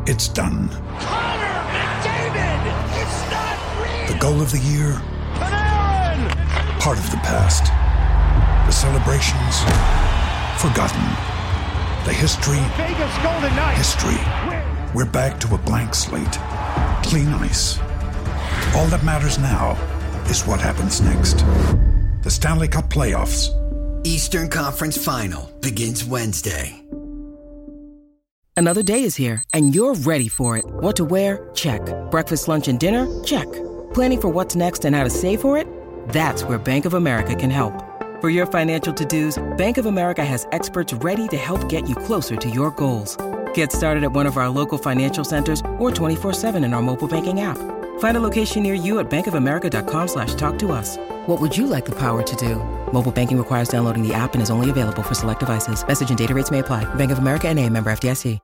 it's done. Connor McDavid! It's not real! The goal of the year? Panarin! Part of the past. The celebrations? Forgotten. The history? Vegas Golden Knights! History. We're back to a blank slate. Clean ice. All that matters now is what happens next. The Stanley Cup Playoffs. Eastern Conference Final begins Wednesday. Another day is here, and you're ready for it. What to wear? Check. Breakfast, lunch, and dinner? Check. Planning for what's next and how to save for it? That's where Bank of America can help. For your financial to-dos, Bank of America has experts ready to help get you closer to your goals. Get started at one of our local financial centers or 24/7 in our mobile banking app. Find a location near you at bankofamerica.com/talktous. What would you like the power to do? Mobile banking requires downloading the app and is only available for select devices. Message and data rates may apply. Bank of America N.A., member FDIC.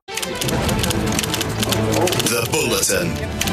The Bulletin.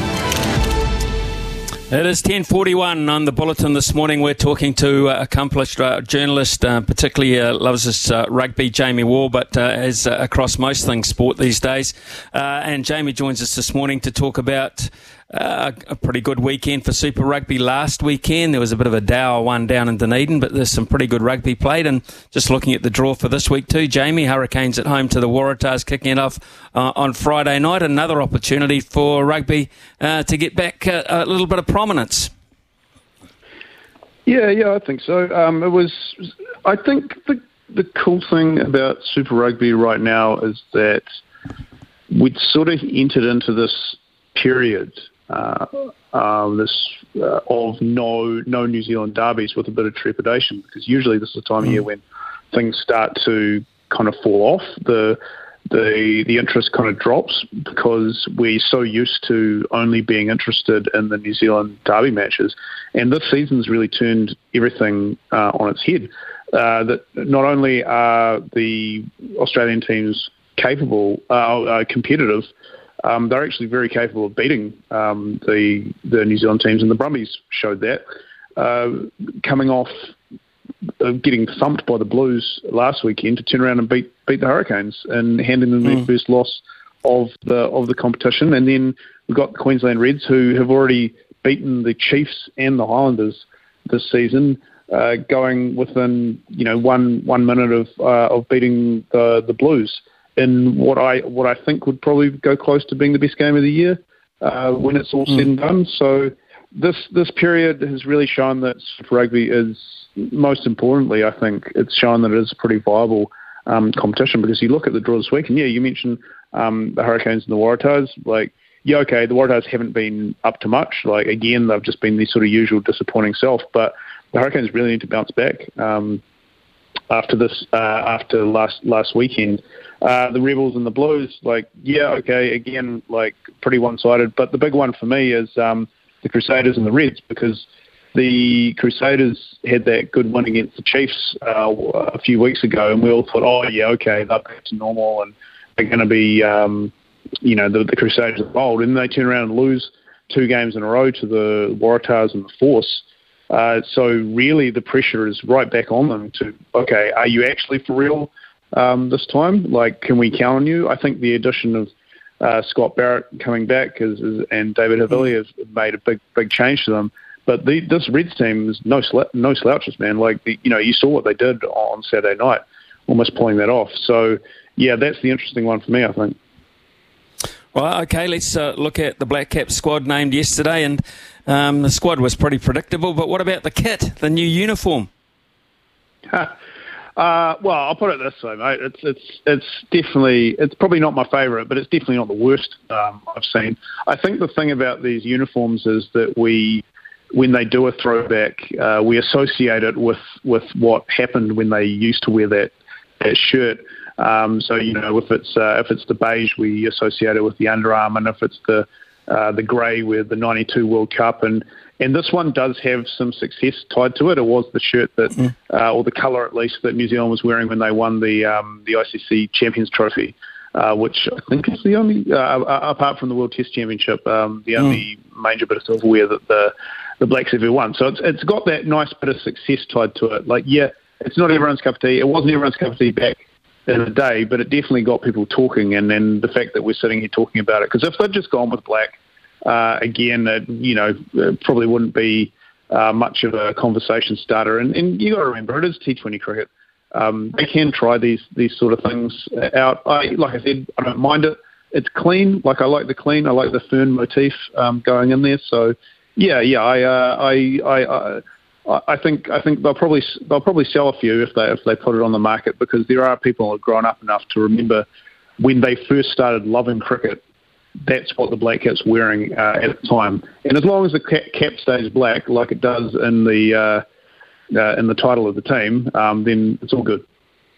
It is 10:41 on the Bulletin this morning. We're talking to accomplished journalist, particularly loves his rugby, Jamie Wall, but is across most things sport these days. And Jamie joins us this morning to talk about a pretty good weekend for Super Rugby last weekend. There was a bit of a dour one down in Dunedin, but there's some pretty good rugby played. And just looking at the draw for this week too, Jamie, Hurricanes at home to the Waratahs, kicking it off on Friday night. Another opportunity for rugby to get back a little bit of prominence. Yeah, I think so. I think the cool thing about Super Rugby right now is that we'd sort of entered into this period of no New Zealand derbies with a bit of trepidation, because usually this is the time of year when things start to kind of fall off. The interest kind of drops because we're so used to only being interested in the New Zealand derby matches, and this season's really turned everything on its head. That not only are the Australian teams capable, competitive, they're actually very capable of beating the New Zealand teams, and the Brumbies showed that. Coming off getting thumped by the Blues last weekend to turn around and beat the Hurricanes and handing them their first loss of the competition. And then we've got the Queensland Reds, who have already beaten the Chiefs and the Highlanders this season, going within 1 minute of beating the Blues in what I think would probably go close to being the best game of the year when it's all said and done. So this period has really shown that Super Rugby is, most importantly, I think it's shown that it is a pretty viable competition, because you look at the draw this week, and you mentioned the Hurricanes and the Waratahs. the Waratahs haven't been up to much. Again, they've just been the sort of usual disappointing self, but the Hurricanes really need to bounce back after last weekend. The Rebels and the Blues, again, pretty one-sided. But the big one for me is the Crusaders and the Reds, because the Crusaders had that good win against the Chiefs a few weeks ago, and we all thought, they're back to normal and they're going to be, the Crusaders of old. And they turn around and lose 2 games in a row to the Waratahs and the Force. So really the pressure is right back on them to, are you actually for real this time? Can we count on you? I think the addition of Scott Barrett coming back and David Havili has made a big change to them. But this Reds team is no slouches, man. You saw what they did on Saturday night, almost pulling that off. So, that's the interesting one for me, I think. Well, okay, let's look at the Black Caps squad named yesterday, and the squad was pretty predictable. But what about the kit, the new uniform? Well, I'll put it this way, mate. It's probably not my favourite, but it's definitely not the worst I've seen. I think the thing about these uniforms is that when they do a throwback, we associate it with what happened when they used to wear that shirt. So if it's the beige, we associate it with the Under Armour, and if it's the grey with the '92 World Cup, and this one does have some success tied to it. It was the shirt that, or the colour at least, that New Zealand was wearing when they won the ICC Champions Trophy, which I think is the only, apart from the World Test Championship, the only major bit of silverware that the Blacks ever won. So it's got that nice bit of success tied to it. It's not everyone's cup of tea. It wasn't everyone's cup of tea back in a day, but it definitely got people talking. And then the fact that we're sitting here talking about it, because if they'd just gone with black, again, it probably wouldn't be much of a conversation starter. And you got to remember, it is T20 cricket. They can try these sort of things out. Like I said, I don't mind it. It's clean. Like I like the clean. I like the fern motif going in there. So I think they'll probably sell a few if they put it on the market, because there are people who have grown up enough to remember when they first started loving cricket. That's what the black kit's wearing at the time. And as long as the cap stays black, like it does in the title of the team, then it's all good.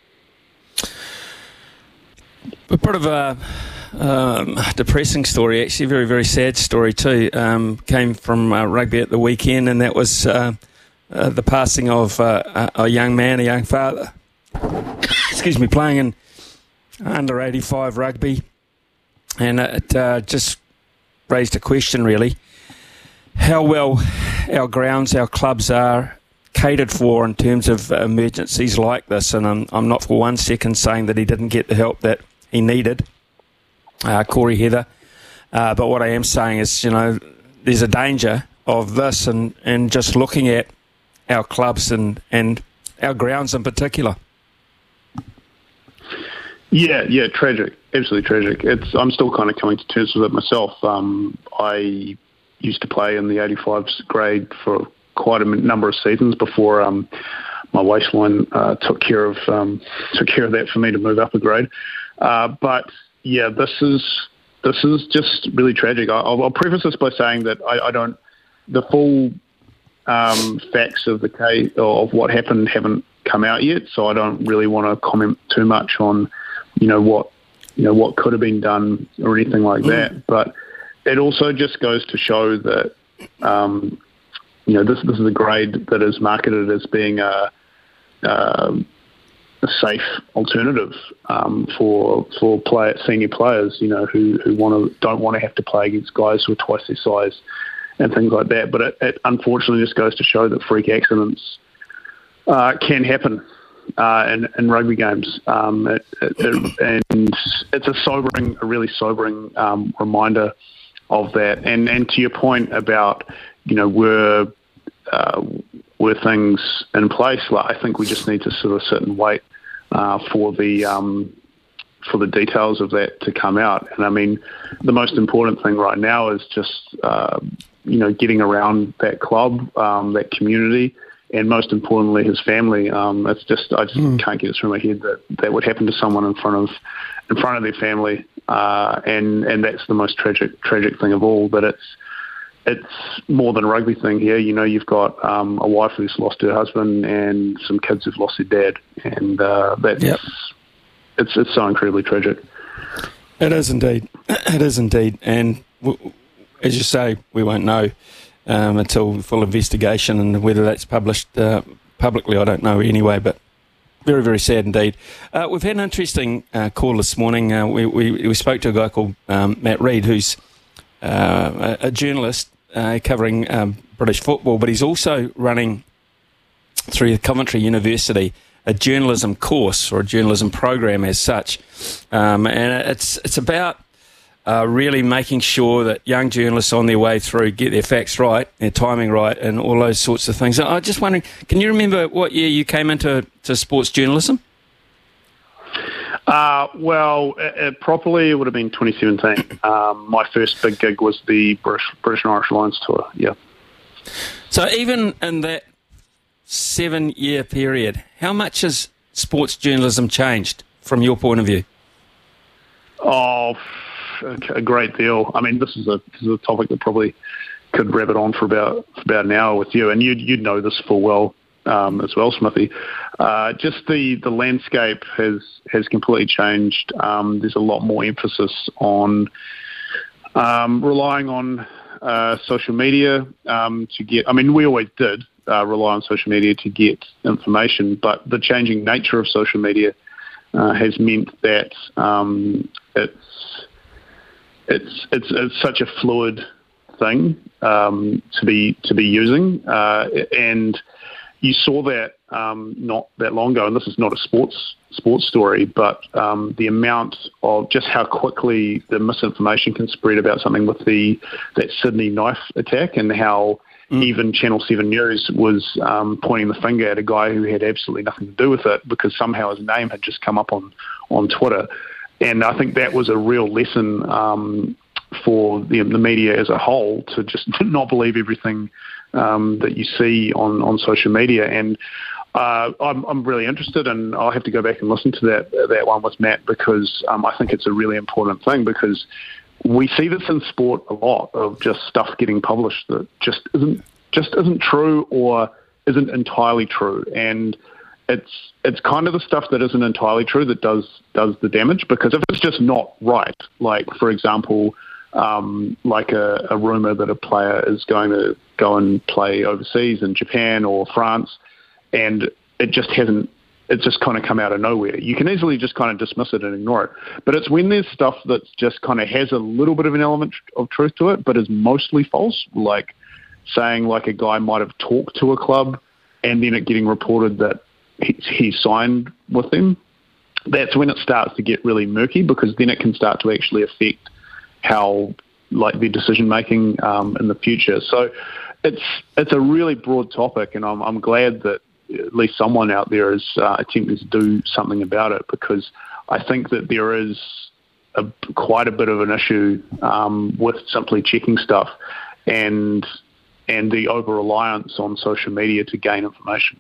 A bit of a depressing story, actually, very, very sad story too. Came from rugby at the weekend, and that was the passing of a young man, a young father, playing in under 85 rugby. And it just raised a question, really, how well our grounds, our clubs are catered for in terms of emergencies like this. And I'm not for 1 second saying that he didn't get the help that he needed, Corey Heather. But what I am saying is, there's a danger of this and just looking at our clubs and our grounds in particular. Yeah, tragic, absolutely tragic. I'm still kind of coming to terms with it myself. I used to play in the 85s grade for quite a number of seasons before my waistline took care of that for me to move up a grade. But yeah, this is just really tragic. I'll preface this by saying that I don't. The full facts of the case of what happened haven't come out yet, so I don't really want to comment too much on what could have been done or anything like that. But it also just goes to show that this is a grade that is marketed as being a safe alternative for senior players, who don't want to have to play against guys who are twice their size and things like that. But it unfortunately just goes to show that freak accidents can happen in rugby games, and it's a really sobering reminder of that. And to your point about were things in place, I think we just need to sort of sit and wait for the details of that to come out. And I mean, the most important thing right now is just getting around that club, that community, and most importantly, his family. I just can't get it through my head that would happen to someone in front of their family, and that's the most tragic thing of all. But it's more than a rugby thing here. You've got a wife who's lost her husband and some kids who've lost their dad, and it's so incredibly tragic. It is indeed. It is indeed, and as you say, we won't know until full investigation, and whether that's published publicly, I don't know anyway, but very, very sad indeed. We've had an interesting call this morning. We spoke to a guy called Matt Reid, who's a journalist covering British football, but he's also running through Coventry University a journalism course, or a journalism program as such, and it's about really making sure that young journalists on their way through get their facts right, their timing right, and all those sorts of things. I was just wondering, can you remember what year you came into sports journalism? Properly it would have been 2017. My first big gig was the British and Irish Lions tour, yeah. So even in that 7-year period, how much has sports journalism changed from your point of view? Oh, a great deal. I mean, this is a topic that probably could rabbit on for about an hour with you, and you'd know this full well as well, Smithy. Just the landscape has completely changed. There's a lot more emphasis on relying on social media to get. I mean, we always did rely on social media to get information, but the changing nature of social media has meant that it's such a fluid thing to be using, and you saw that not that long ago, and this is not a sports story, but the amount of just how quickly the misinformation can spread about something with that Sydney knife attack, and how even Channel 7 News was pointing the finger at a guy who had absolutely nothing to do with it because somehow his name had just come up on Twitter. And I think that was a real lesson for the media as a whole, to just not believe everything that you see on social media. And I'm really interested, and I'll have to go back and listen to that one with Matt, because I think it's a really important thing, because we see this in sport a lot, of just stuff getting published that just isn't true or isn't entirely true. And it's kind of the stuff that isn't entirely true that does the damage, because if it's just not right, like, for example, like a rumor that a player is going to go and play overseas in Japan or France, and it's just kind of come out of nowhere, you can easily just kind of dismiss it and ignore it. But it's when there's stuff that just kind of has a little bit of an element of truth to it, but is mostly false, like saying like a guy might have talked to a club and then it getting reported that he signed with them, that's when it starts to get really murky, because then it can start to actually affect how, like, their decision making in the future. So it's a really broad topic, and I'm glad that at least someone out there is attempting to do something about it, because I think that there is quite a bit of an issue with simply checking stuff and the over-reliance on social media to gain information.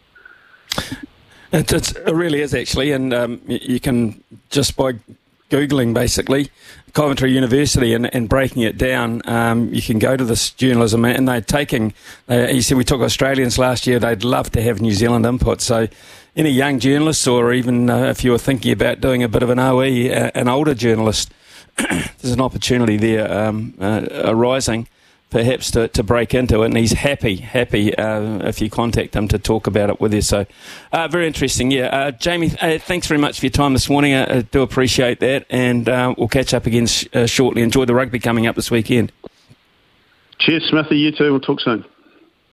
It really is, actually, and you can, just by Googling basically Coventry University and breaking it down, you can go to this journalism, and they're taking, you said we took Australians last year, they'd love to have New Zealand input. So any young journalists, or even if you were thinking about doing a bit of an OE, an older journalist, there's an opportunity there arising perhaps to break into it, and he's happy if you contact him to talk about it with you. So very interesting. Jamie, thanks very much for your time this morning. I do appreciate that, and we'll catch up again shortly. Enjoy the rugby coming up this weekend. Cheers, Smithy. You too. We'll talk soon.